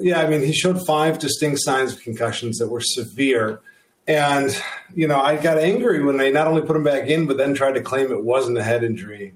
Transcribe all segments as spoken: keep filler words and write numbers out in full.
Yeah, I mean, he showed five distinct signs of concussions that were severe. And, you know, I got angry when they not only put him back in, but then tried to claim it wasn't a head injury.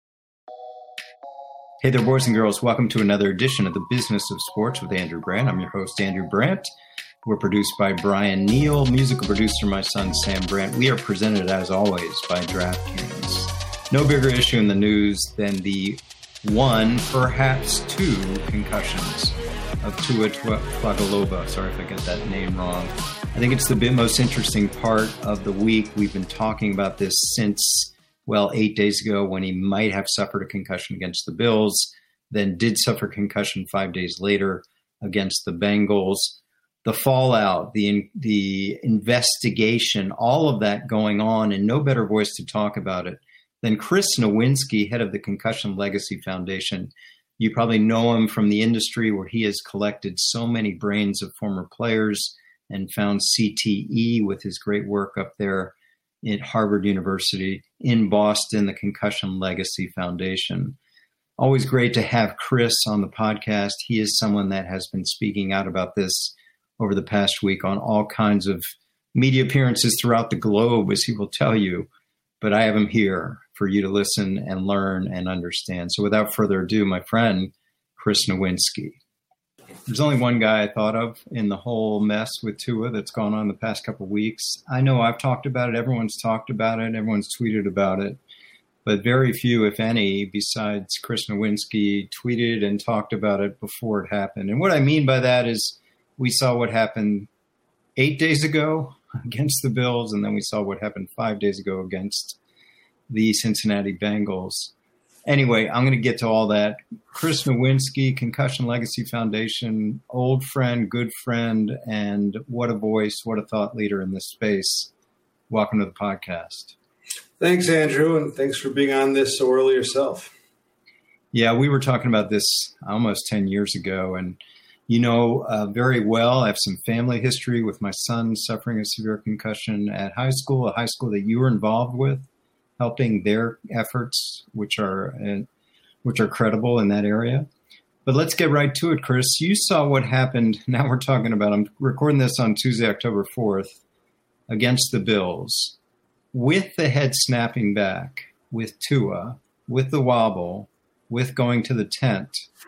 Hey there, boys and girls. Welcome to another edition of The Business of Sports with Andrew Brandt. I'm your host, Andrew Brandt. We're produced by Brian Neal, musical producer, my son, Sam Brandt. We are presented, as always, by DraftKings. No bigger issue in the news than the one, perhaps two, concussions of Tua Tagovailoa. Sorry if I get that name wrong. I think it's the bit most interesting part of the week. We've been talking about this since, well, eight days ago when he might have suffered a concussion against the Bills, then did suffer concussion five days later against the Bengals. The fallout, the the investigation, all of that going on, and no better voice to talk about it than Chris Nowinski, head of the Concussion Legacy Foundation. You probably know him from the industry where he has collected so many brains of former players and found C T E with his great work up there at Harvard University, in Boston, the Concussion Legacy Foundation. Always great to have Chris on the podcast. He is someone that has been speaking out about this over the past week on all kinds of media appearances throughout the globe, as he will tell you. But I have him here for you to listen and learn and understand. So without further ado, my friend, Chris Nowinski. There's only one guy I thought of in the whole mess with Tua that's gone on the past couple of weeks. I know I've talked about it. Everyone's talked about it. Everyone's tweeted about it. But very few, if any, besides Chris Nowinski, tweeted and talked about it before it happened. And what I mean by that is we saw what happened eight days ago against the Bills, and then we saw what happened five days ago against the Cincinnati Bengals. Anyway, I'm going to get to all that. Chris Nowinski, Concussion Legacy Foundation, old friend, good friend, and what a voice, what a thought leader in this space. Welcome to the podcast. Thanks, Andrew, and thanks for being on this so early yourself. Yeah, we were talking about this almost ten years ago, and you know uh, very well, I have some family history with my son suffering a severe concussion at high school, a high school that you were involved with, helping their efforts, which are uh, which are credible in that area. But let's get right to it, Chris. You saw what happened. Now we're talking about, I'm recording this on Tuesday, October fourth, against the Bills, with the head snapping back, with Tua, with the wobble, with going to the tent.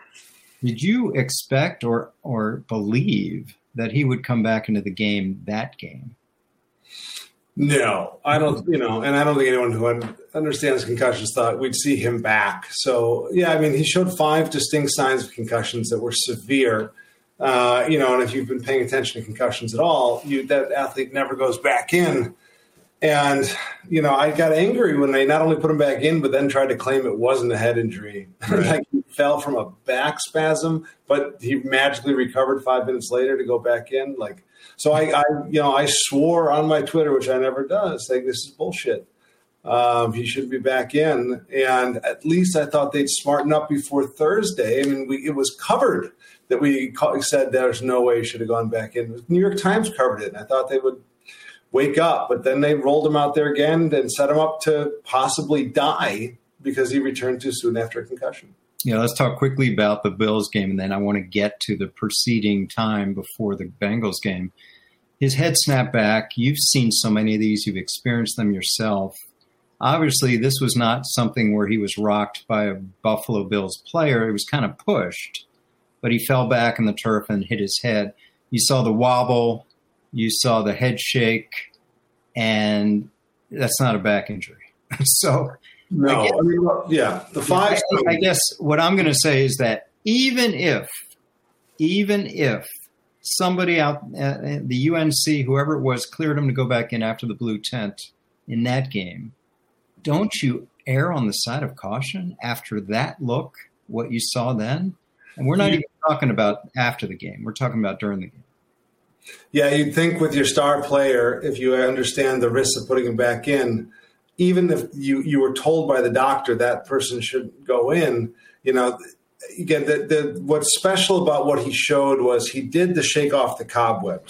Did you expect or or believe that he would come back into the game that game? No, I don't, you know, and I don't think anyone who understands concussions thought we'd see him back. So, yeah, I mean, he showed five distinct signs of concussions that were severe. Uh, you know, and if you've been paying attention to concussions at all, you that athlete never goes back in. And, you know, I got angry when they not only put him back in, but then tried to claim it wasn't a head injury. Right. Like he fell from a back spasm, but he magically recovered five minutes later to go back in. Like, so I, I you know, I swore on my Twitter, which I never do, saying this is bullshit. Um, he should be back in. And at least I thought they'd smarten up before Thursday. I mean, we, it was covered that we said there's no way he should have gone back in. New York Times covered it, and I thought they would wake up, but then they rolled him out there again and set him up to possibly die because he returned too soon after a concussion. Yeah, let's talk quickly about the Bills game, and then I want to get to the preceding time before the Bengals game. His head snapped back. You've seen so many of these. You've experienced them yourself. Obviously, this was not something where he was rocked by a Buffalo Bills player. It was kind of pushed, but he fell back in the turf and hit his head. You saw the wobble. You saw the head shake, and that's not a back injury. so, no, I guess, I mean, well, yeah, the five. I, I guess what I'm going to say is that even if, even if somebody out at the U N C, whoever it was, cleared him to go back in after the blue tent in that game, don't you err on the side of caution after that look, what you saw then? And we're not yeah. even talking about after the game. We're talking about during the game. Yeah, you'd think with your star player, if you understand the risks of putting him back in, even if you, you were told by the doctor that person should go in, you know, again, the, the, what's special about what he showed was he did the shake off the cobwebs,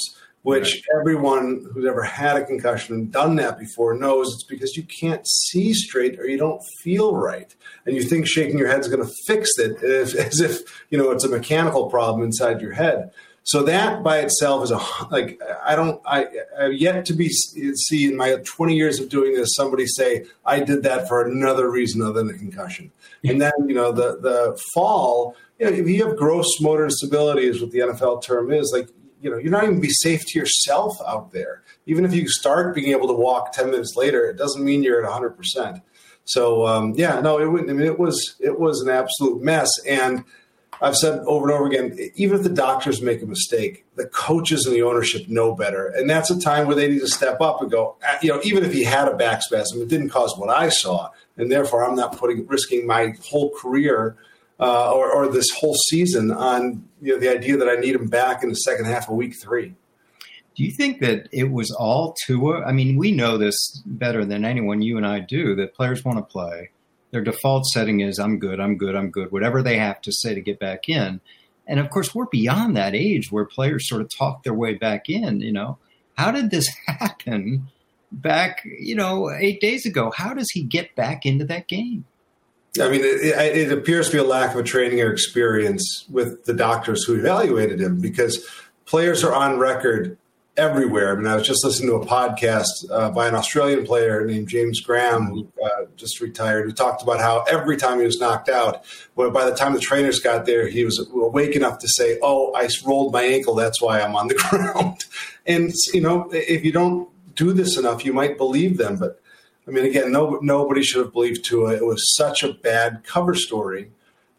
which right. everyone who's ever had a concussion and done that before knows it's because you can't see straight or you don't feel right. And you think shaking your head is going to fix it as, as if, you know, it's a mechanical problem inside your head. So that by itself is a, like, I don't, I, I've yet to be, see in my twenty years of doing this, somebody say, I did that for another reason other than a concussion. And then, you know, the, the fall, you know, if you have gross motor instability is what the N F L term is, like, you know, you're not even be safe to yourself out there. Even if you start being able to walk ten minutes later, it doesn't mean you're at one hundred percent. So, um, yeah, no, it wouldn't. I mean, it was, it was an absolute mess. And I've said over and over again, even if the doctors make a mistake, the coaches and the ownership know better. And that's a time where they need to step up and go, you know, even if he had a back spasm, it didn't cause what I saw. And therefore, I'm not putting risking my whole career uh, or, or this whole season on, you know, the idea that I need him back in the second half of week three. Do you think that it was all Tua? I mean, we know this better than anyone, you and I do, that players want to play. Their default setting is, I'm good, I'm good, I'm good, whatever they have to say to get back in. And, of course, we're beyond that age where players sort of talk their way back in, you know. How did this happen back, you know, eight days ago? How does he get back into that game? I mean, it, it appears to be a lack of a training or experience with the doctors who evaluated him, because players are on record everywhere. I mean, I was just listening to a podcast uh, by an Australian player named James Graham, who uh, just retired, who talked about how every time he was knocked out, well, by the time the trainers got there, he was awake enough to say, oh, I rolled my ankle, that's why I'm on the ground. And, you know, if you don't do this enough, you might believe them. But, I mean, again, no, nobody should have believed Tua. It was such a bad cover story.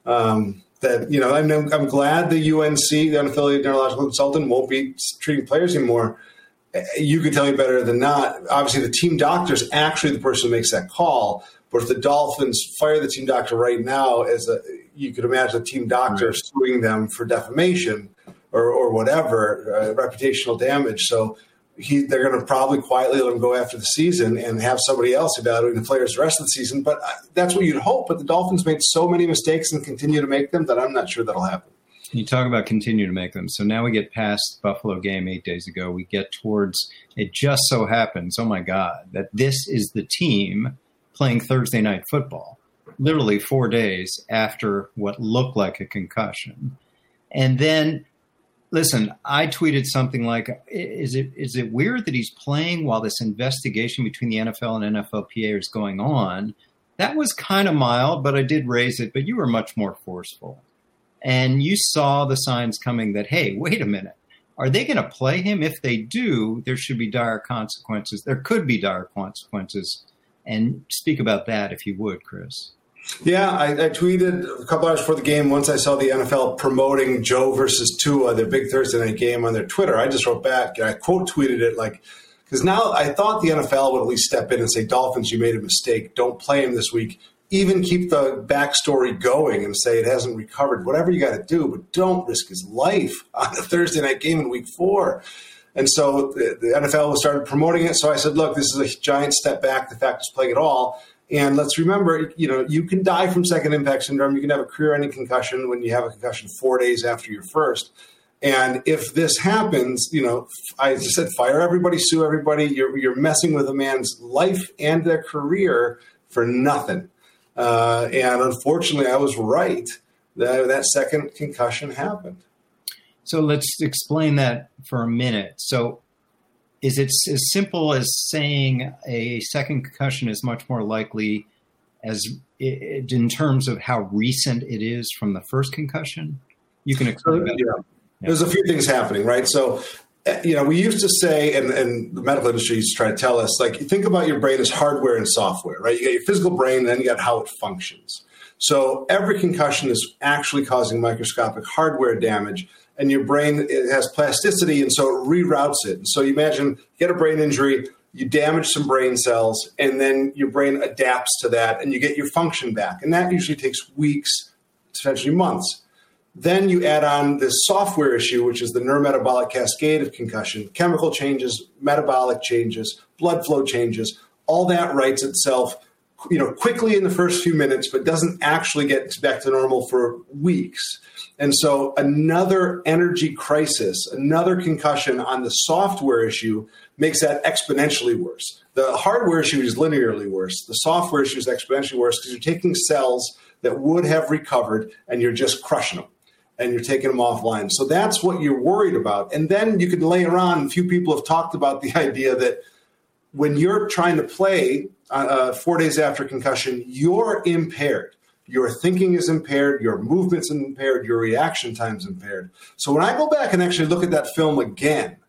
Um That, you know, I'm, I'm glad the U N C, the unaffiliated neurological consultant, won't be treating players anymore. You could tell me better than not. Obviously, the team doctor is actually the person who makes that call. But if the Dolphins fire the team doctor right now, as a, you could imagine the team doctor right. suing them for defamation or, or whatever, uh, reputational damage. So he, they're going to probably quietly let him go after the season and have somebody else evaluating the players the rest of the season. But that's what you'd hope. But the Dolphins made so many mistakes and continue to make them that I'm not sure that'll happen. You talk about continue to make them. So now we get past Buffalo game eight days ago. We get towards, it just so happens, oh my God, that this is the team playing Thursday night football, literally four days after what looked like a concussion. And then, listen, I tweeted something like, is it is it weird that he's playing while this investigation between the N F L and N F L P A is going on? That was kind of mild, but I did raise it, but you were much more forceful. And you saw the signs coming that, hey, wait a minute, are they going to play him? If they do, there should be dire consequences. There could be dire consequences. And speak about that if you would, Chris. Yeah, I, I tweeted a couple hours before the game. Once I saw the N F L promoting Joe versus Tua, their big Thursday night game, on their Twitter, I just wrote back and I quote tweeted it like, because now I thought the N F L would at least step in and say, Dolphins, you made a mistake. Don't play him this week. Even keep the backstory going and say it hasn't recovered. Whatever you got to do, but don't risk his life on a Thursday night game in week four. And so the, the N F L started promoting it. So I said, look, this is a giant step back. The fact is playing it all. And let's remember, you know, you can die from second impact syndrome. You can have a career-ending concussion when you have a concussion four days after your first. And if this happens, you know, I just said, fire everybody, sue everybody. You're, you're messing with a man's life and their career for nothing. Uh, and unfortunately, I was right. That, that second concussion happened. So let's explain that for a minute. So is it as simple as saying a second concussion is much more likely as it, in terms of how recent it is from the first concussion? You can explain that. Yeah. Yeah. There's a few things happening, right? So, you know, we used to say, and, and the medical industry used to try to tell us, like, think about your brain as hardware and software, right? You got your physical brain, and then you got how it functions. So every concussion is actually causing microscopic hardware damage, and your brain, it has plasticity, and so it reroutes it. And so you imagine you get a brain injury, you damage some brain cells, and then your brain adapts to that, and you get your function back. And that usually takes weeks, potentially months. Then you add on this software issue, which is the neurometabolic cascade of concussion, chemical changes, metabolic changes, blood flow changes. All that writes itself you know, quickly in the first few minutes, but doesn't actually get back to normal for weeks. And so another energy crisis, another concussion on the software issue makes that exponentially worse. The hardware issue is linearly worse. The software issue is exponentially worse because you're taking cells that would have recovered and you're just crushing them and you're taking them offline. So that's what you're worried about. And then you could layer on, a few people have talked about the idea that when you're trying to play uh, four days after concussion, you're impaired. Your thinking is impaired, your movement's impaired, your reaction time's impaired. So when I go back and actually look at that film again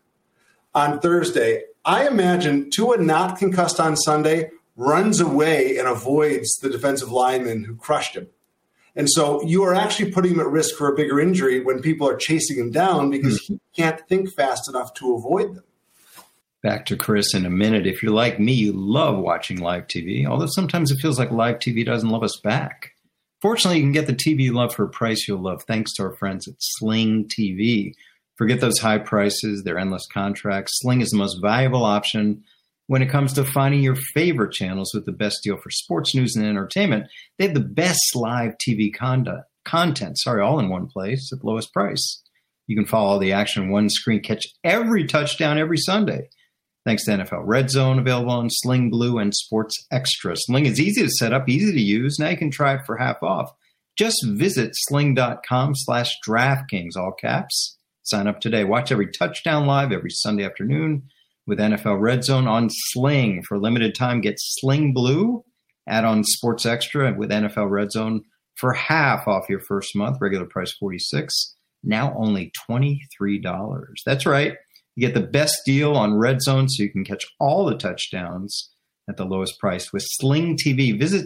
on Thursday, I imagine Tua not concussed on Sunday runs away and avoids the defensive lineman who crushed him. And so you are actually putting him at risk for a bigger injury when people are chasing him down because mm-hmm. he can't think fast enough to avoid them. Back to Chris in a minute. If you're like me, you love watching live T V, although sometimes it feels like live T V doesn't love us back. Fortunately, you can get the T V you love for a price you'll love thanks to our friends at Sling T V. Forget those high prices, their endless contracts. Sling is the most valuable option when it comes to finding your favorite channels with the best deal for sports, news, and entertainment. They have the best live T V content, content, sorry, all in one place at the lowest price. You can follow all the action on one screen, catch every touchdown every Sunday. Thanks to N F L Red Zone, available on Sling Blue and Sports Extra. Sling is easy to set up, easy to use. Now you can try it for half off. Just visit sling.com slash DraftKings, all caps. Sign up today. Watch every touchdown live every Sunday afternoon with N F L Red Zone on Sling. For a limited time, get Sling Blue, add on Sports Extra with N F L Red Zone for half off your first month. Regular price forty-six dollars, now only twenty-three dollars. That's right. You get the best deal on Red Zone so you can catch all the touchdowns at the lowest price with Sling T V. Visit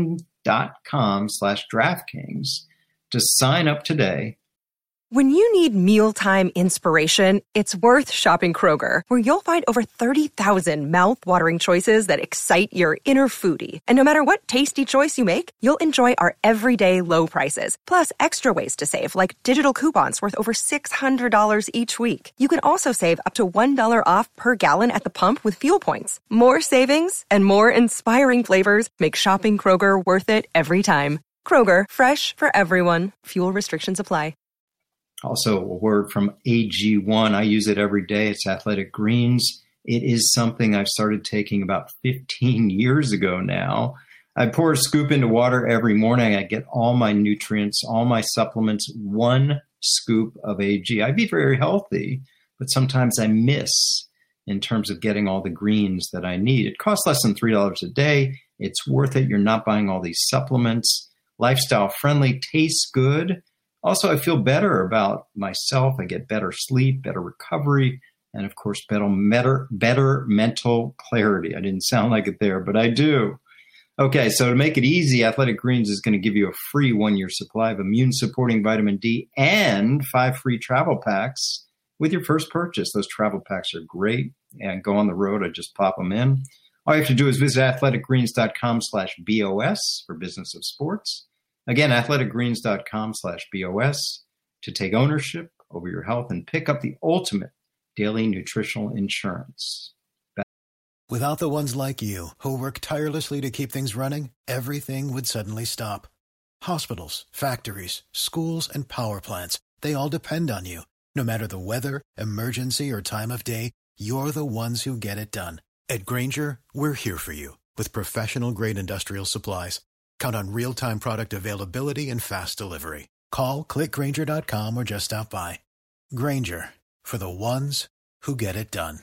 sling.com slash DraftKings to sign up today. When you need mealtime inspiration, it's worth shopping Kroger, where you'll find over thirty thousand mouth-watering choices that excite your inner foodie. And no matter what tasty choice you make, you'll enjoy our everyday low prices, plus extra ways to save, like digital coupons worth over six hundred dollars each week. You can also save up to one dollar off per gallon at the pump with fuel points. More savings and more inspiring flavors make shopping Kroger worth it every time. Kroger, fresh for everyone. Fuel restrictions apply. Also, a word from A G one. I use it every day. It's Athletic Greens. It is something I've started taking about fifteen years ago now. I pour a scoop into water every morning. I get all my nutrients, all my supplements, one scoop of A G. I be very healthy, but sometimes I miss in terms of getting all the greens that I need. It costs less than three dollars a day. It's worth it. You're not buying all these supplements. Lifestyle friendly, tastes good. Also, I feel better about myself. I get better sleep, better recovery, and of course, better, better, better mental clarity. I didn't sound like it there, but I do. Okay, so to make it easy, Athletic Greens is going to give you a free one-year supply of immune-supporting vitamin D and five free travel packs with your first purchase. Those travel packs are great, and go on the road. I just pop them in. All you have to do is visit athleticgreens.com slash BOS for Business of Sports. Again, athleticgreens.com slash BOS to take ownership over your health and pick up the ultimate daily nutritional insurance. Back- Without the ones like you, who work tirelessly to keep things running, everything would suddenly stop. Hospitals, factories, schools, and power plants, they all depend on you. No matter the weather, emergency, or time of day, you're the ones who get it done. At Grainger, we're here for you with professional-grade industrial supplies. Count on real-time product availability and fast delivery. Call, click Grainger dot com, or just stop by. Grainger, for the ones who get it done.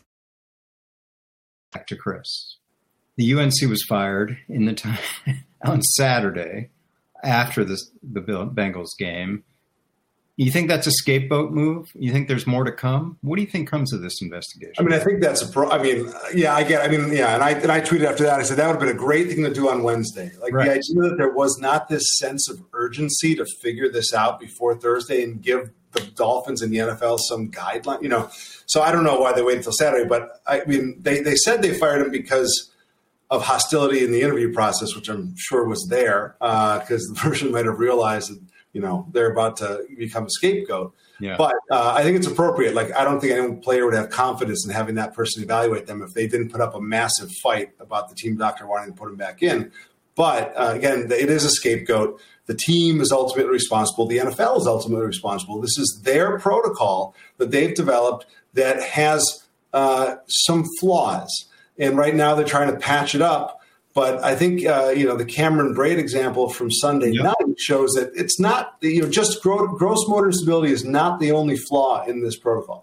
Back to Chris. The U N C was fired in the time on Saturday after this, the Bengals game. You think that's a scapegoat move? You think there's more to come? What do you think comes of this investigation? I mean, I think that's a pro. I mean, yeah, I get. I mean, yeah, and I and I tweeted after that. I said that would have been a great thing to do on Wednesday. Like right. The idea that there was not this sense of urgency to figure this out before Thursday and give the Dolphins and the N F L some guideline. You know, so I don't know why they waited until Saturday, but I mean, they they said they fired him because of hostility in the interview process, which I'm sure was there because uh, the person might have realized that, you know, they're about to become a scapegoat. Yeah. But uh, I think it's appropriate. Like, I don't think any player would have confidence in having that person evaluate them if they didn't put up a massive fight about the team doctor wanting to put him back in. But uh, again, it is a scapegoat. The team is ultimately responsible. The N F L is ultimately responsible. This is their protocol that they've developed that has uh, some flaws. And right now they're trying to patch it up. But I think, uh, you know, the Cameron Braid example from Sunday yep. night shows that it's not, you know, just gross, gross motor instability is not the only flaw in this protocol.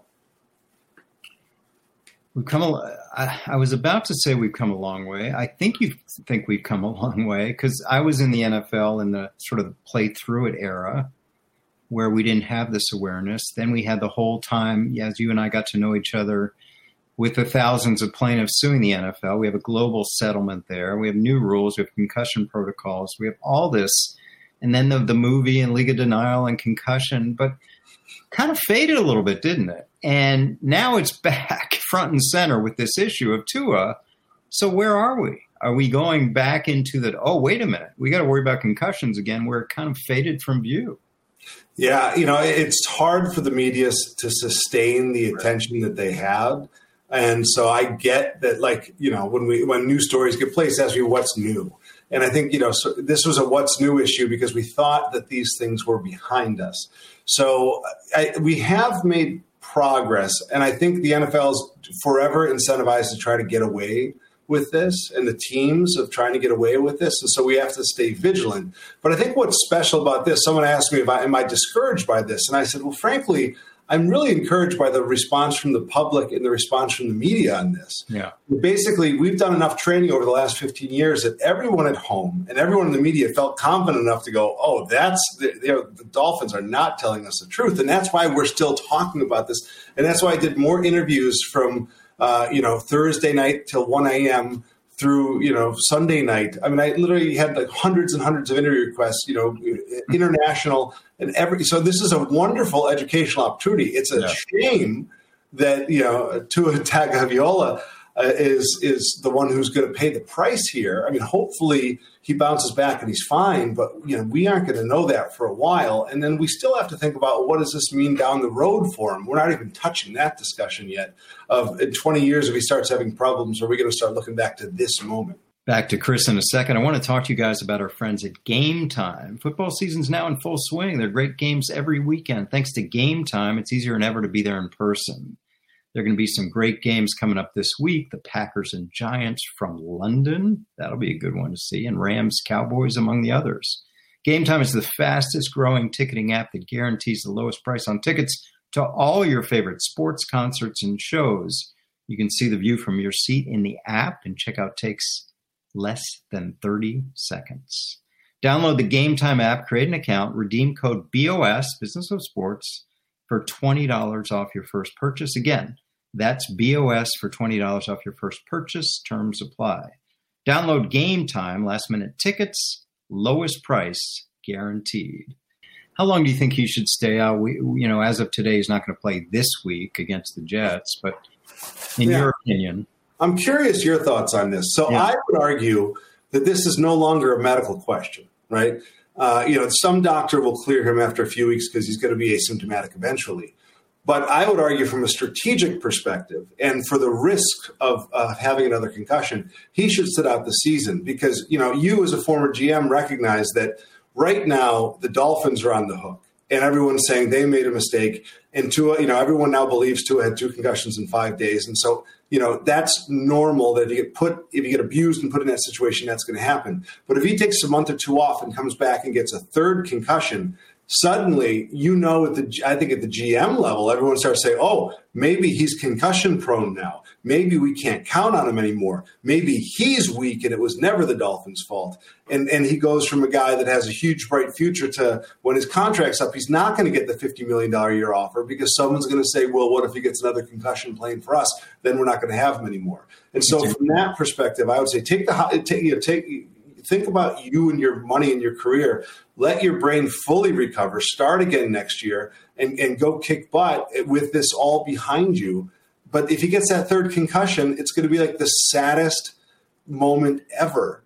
We've come. A, I, I was about to say we've come a long way. I think you think we've come a long way because I was in the N F L in the sort of play through it era where we didn't have this awareness. Then we had the whole time, as you and I got to know each other, with the thousands of plaintiffs suing the N F L. We have a global settlement there. We have new rules. We have concussion protocols. We have all this. And then the, the movie and League of Denial and concussion, but kind of faded a little bit, didn't it? And now it's back front and center with this issue of Tua. So where are we? Are we going back into that, oh, wait a minute, we got to worry about concussions again, where it kind of faded from view? Yeah, you know, it's hard for the media to sustain the attention that they have. And so I get that, like, you know, when we when news stories get placed, ask me what's new. And I think, you know, so this was a what's new issue because we thought that these things were behind us. So I, we have made progress. And I think the N F L is forever incentivized to try to get away with this, and the teams of trying to get away with this. And so we have to stay vigilant. But I think what's special about this, someone asked me, if I, am I discouraged by this? And I said, well, frankly, I'm really encouraged by the response from the public and the response from the media on this. Yeah. Basically, we've done enough training over the last fifteen years that everyone at home and everyone in the media felt confident enough to go, oh, that's the, the Dolphins are not telling us the truth. And that's why we're still talking about this. And that's why I did more interviews from, uh, you know, Thursday night till one a.m. through, you know, Sunday night. I mean, I literally had like hundreds and hundreds of interview requests, you know, international and every. So this is a wonderful educational opportunity. It's a yeah. shame that, you know, Tua Tagovailoa uh, is is the one who's going to pay the price here. I mean, hopefully he bounces back and he's fine, but, you know, we aren't going to know that for a while. And then we still have to think about what does this mean down the road for him? We're not even touching that discussion yet of in twenty years, if he starts having problems, are we going to start looking back to this moment? Back to Chris in a second. I want to talk to you guys about our friends at Game Time. Football season's now in full swing. There are great games every weekend. Thanks to Game Time, it's easier than ever to be there in person. There are going to be some great games coming up this week. The Packers and Giants from London. That'll be a good one to see. And Rams, Cowboys, among the others. Game Time is the fastest growing ticketing app that guarantees the lowest price on tickets to all your favorite sports, concerts, and shows. You can see the view from your seat in the app, and checkout takes less than thirty seconds. Download the Game Time app, create an account, redeem code B O S, Business of Sports, for twenty dollars off your first purchase. Again, that's B O S for twenty dollars off your first purchase. Terms apply. Download Game Time, last minute tickets, lowest price guaranteed. How long do you think he should stay out? We, you know, as of today, he's not going to play this week against the Jets, but in yeah. your opinion? I'm curious your thoughts on this. So yeah. I would argue that this is no longer a medical question, right? Uh, you know, some doctor will clear him after a few weeks because he's going to be asymptomatic eventually. But I would argue from a strategic perspective and for the risk of uh, having another concussion, he should sit out the season because, you know, you as a former G M recognize that right now the Dolphins are on the hook. And everyone's saying they made a mistake. And Tua, you know, everyone now believes Tua had two concussions in five days. And so, you know, that's normal that if you get put, if you get abused and put in that situation, that's going to happen. But if he takes a month or two off and comes back and gets a third concussion, suddenly, you know, at the, I think at the G M level, everyone starts saying, oh, maybe he's concussion prone now. Maybe we can't count on him anymore. Maybe he's weak and it was never the Dolphins' fault. And and he goes from a guy that has a huge, bright future to when his contract's up, he's not going to get the fifty million dollars a year offer because someone's going to say, well, what if he gets another concussion playing for us? Then we're not going to have him anymore. And so from that perspective, I would say take the take, you know, take think about you and your money and your career. Let your brain fully recover, start again next year, and, and go kick butt with this all behind you. But if he gets that third concussion, it's going to be like the saddest moment ever.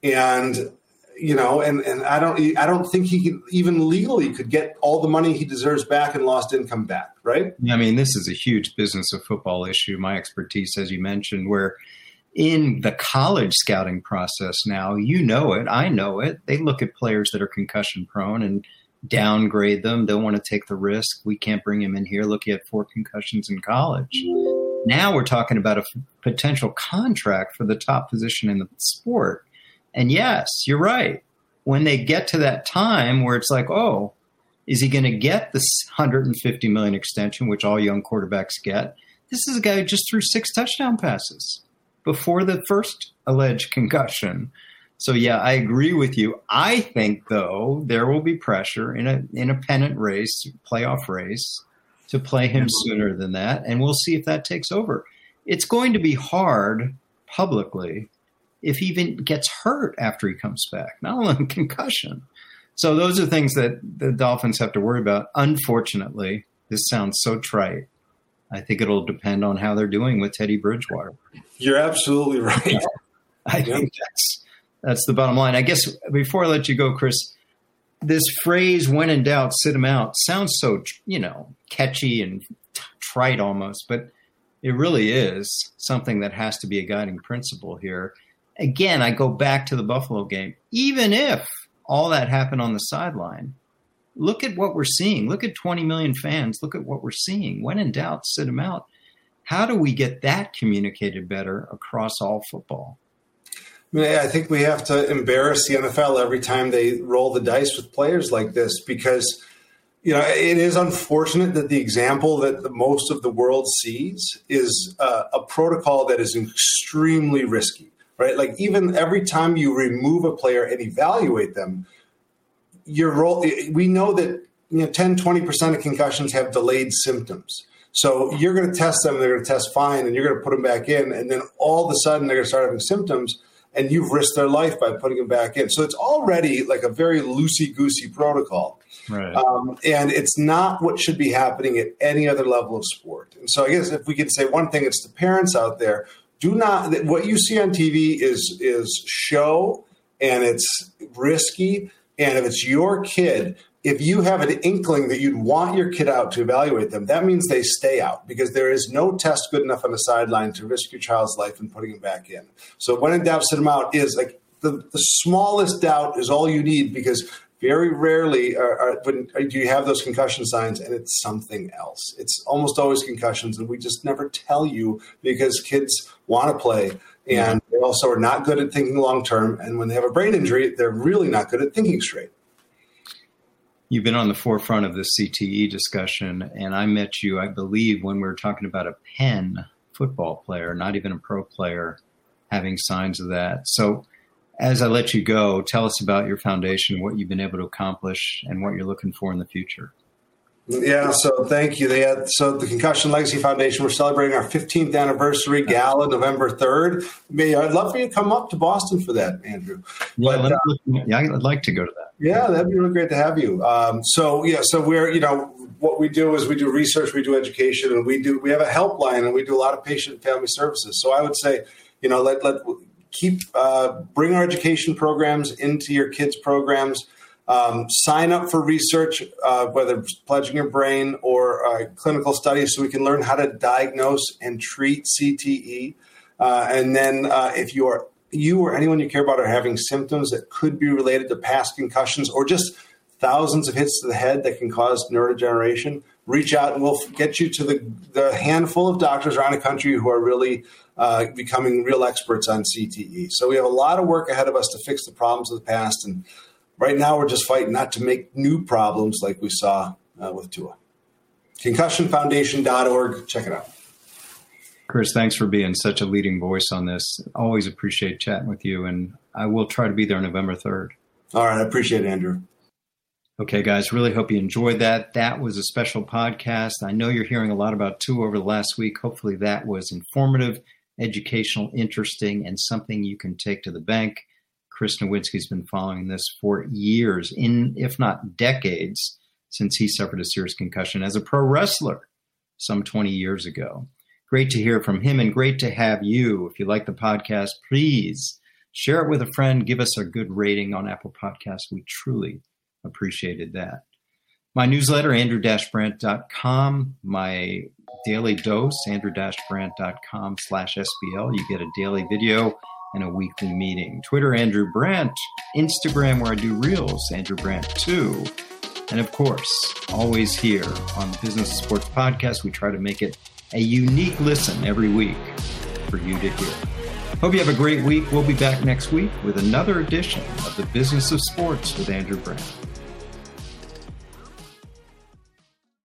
And, you know, and, and I don't I don't think he can even legally could get all the money he deserves back and lost income back, right? I mean, this is a huge business of football issue, my expertise, as you mentioned, where in the college scouting process now, you know it, I know it. They look at players that are concussion prone and downgrade them. Don't want to take the risk. We can't bring him in here. Look, he had four concussions in college. Now we're talking about a f- potential contract for the top position in the sport. And yes, you're right. When they get to that time where it's like, oh, is he going to get this one hundred fifty million dollars extension, which all young quarterbacks get? This is a guy who just threw six touchdown passes before the first alleged concussion. So, yeah, I agree with you. I think, though, there will be pressure in a in a pennant race, playoff race, to play him sooner than that, and we'll see if that takes over. It's going to be hard publicly if he even gets hurt after he comes back, not only concussion. So those are things that the Dolphins have to worry about. Unfortunately, this sounds so trite. I think it'll depend on how they're doing with Teddy Bridgewater. You're absolutely right. I think that's that's the bottom line. I guess before I let you go, Chris, this phrase, when in doubt, sit him out, sounds so, you know, catchy and trite almost, but it really is something that has to be a guiding principle here. Again, I go back to the Buffalo game. Even if all that happened on the sideline, look at what we're seeing. Look at twenty million fans. Look at what we're seeing. When in doubt, sit him out. How do we get that communicated better across all football? I mean, I think we have to embarrass the N F L every time they roll the dice with players like this because, you know, it is unfortunate that the example that the most of the world sees is uh, a protocol that is extremely risky, right? Like even every time you remove a player and evaluate them, your role, we know that, you know, ten, twenty percent of concussions have delayed symptoms. So you're going to test them, they're going to test fine, and you're going to put them back in, and then all of a sudden they're going to start having symptoms, and you've risked their life by putting them back in. So it's already like a very loosey-goosey protocol. Right. Um, and it's not what should be happening at any other level of sport. And so I guess if we could say one thing, it's the parents out there, do not – what you see on T V is is show, and it's risky. And if it's your kid, if you have an inkling that you'd want your kid out to evaluate them, that means they stay out because there is no test good enough on the sideline to risk your child's life in putting him back in. So when in doubt, sit him out is like the, the smallest doubt is all you need because very rarely are, are, when, do you have those concussion signs and it's something else. It's almost always concussions, and we just never tell you because kids want to play. And they also are not good at thinking long-term. And when they have a brain injury, they're really not good at thinking straight. You've been on the forefront of this C T E discussion, and I met you, I believe, when we were talking about a Penn football player, not even a pro player, having signs of that. So as I let you go, tell us about your foundation, what you've been able to accomplish, and what you're looking for in the future. Yeah, so thank you. They had, so the Concussion Legacy Foundation, we're celebrating our fifteenth anniversary gala, November third. May, I'd love for you to come up to Boston for that, Andrew. Yeah, but, uh, yeah I'd like to go to that. Yeah, that'd be really great to have you. Um, so, yeah, so we're, you know, what we do is we do research, we do education, and we do we have a helpline, and we do a lot of patient and family services. So I would say, you know, let, let keep uh, bring our education programs into your kids' programs. Um, sign up for research, uh, whether it's pledging your brain or uh, clinical studies, so we can learn how to diagnose and treat C T E. Uh, and then uh, if you are you or anyone you care about are having symptoms that could be related to past concussions or just thousands of hits to the head that can cause neurodegeneration, reach out and we'll get you to the, the handful of doctors around the country who are really uh, becoming real experts on C T E. So we have a lot of work ahead of us to fix the problems of the past, and right now, we're just fighting not to make new problems like we saw uh, with Tua. concussion foundation dot org. Check it out. Chris, thanks for being such a leading voice on this. Always appreciate chatting with you, and I will try to be there November third. All right. I appreciate it, Andrew. Okay, guys, really hope you enjoyed that. That was a special podcast. I know you're hearing a lot about Tua over the last week. Hopefully that was informative, educational, interesting, and something you can take to the bank. Chris Nowinski's been following this for years, in if not decades, since he suffered a serious concussion as a pro wrestler some twenty years ago. Great to hear from him and great to have you. If you like the podcast, please share it with a friend. Give us a good rating on Apple Podcasts. We truly appreciated that. My newsletter, andrew dash brandt dot com. My Daily Dose, andrew brandt dot com slash S B L. You get a daily video and a weekly meeting. Twitter, Andrew Brandt. Instagram, where I do Reels, Andrew Brandt two. And of course, always here on the Business of Sports podcast, we try to make it a unique listen every week for you to hear. Hope you have a great week. We'll be back next week with another edition of the Business of Sports with Andrew Brandt.